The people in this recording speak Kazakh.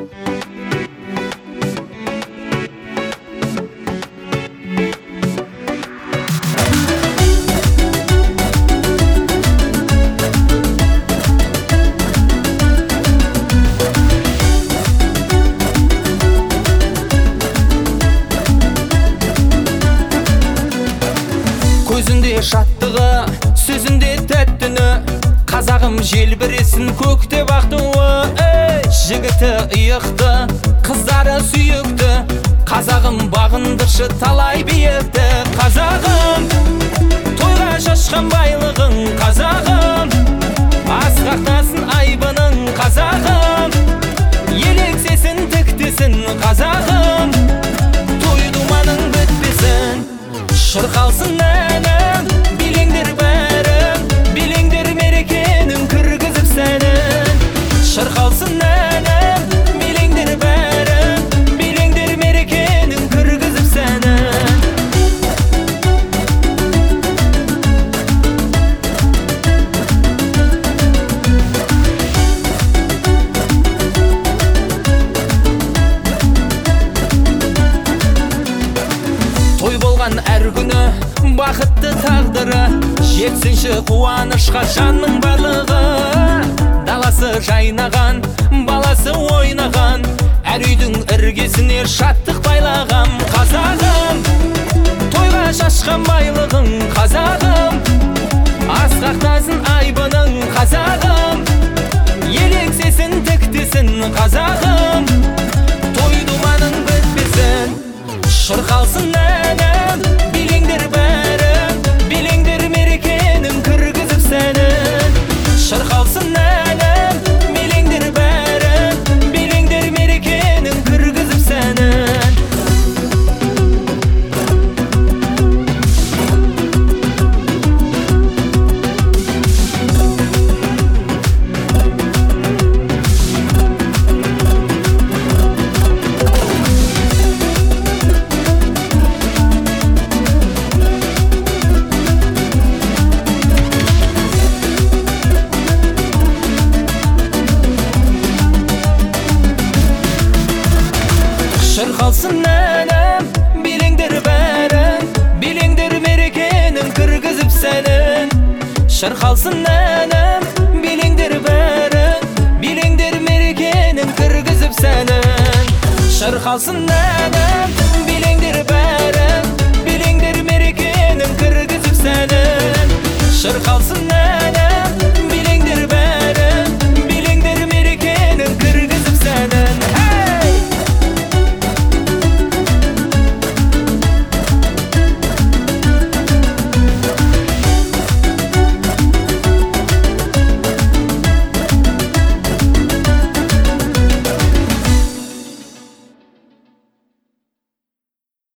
Көзінде шаттығы, сөзінде тәттіні, қазағым желбіресін көкте бақтуы. Жігіті иықты, қыздары сүйікті, қазағым бағындыршы талай биікті. Қазағым, тойға шашқан байлығың, қазағым, асқақтасын айбының, қазағым, елексесін тіктесін, қазағым, той думаның бітпесін. Шырқалсын әнім, билеңдер бәрін, билеңдер мерекенің кіргізіп сәнін. Шырқалсын әнім, билеңдер бәрін, билеңдер мерекенің кіргізіп сәнін. Той болған әр күні бақытты тағдыры, жетсінші қуанышқа жанның барлығы. Даласы жайнаған, баласы ойнаған, әр үйдің іргесіне шаттық байлағам. Қазағым, тойға шашқан байлығың, қазағым, асқақтасын айбының, қазағым, елексесін тіктесін, қазағым, той думаның бітпесін. Шырқалсын әнім, билеңдер бәрін, билеңдер мерекенің кіргізіп сәнін. Шырқалсын әнім, билеңдер бәрін, билеңдер мерекенің кіргізіп сәнін. Шырқалсын әнім, билеңдер бәрін, билеңдер мерекенің кіргізіп сәнін. Шырқалсын әнім, билеңдер бәрін, билеңдер мерекенің кіргізіп сәнін. Шырқалсын әнім, билеңдер бәрін, билеңдер мерекенің кіргізіп сәнін. Шырқалсын әнім.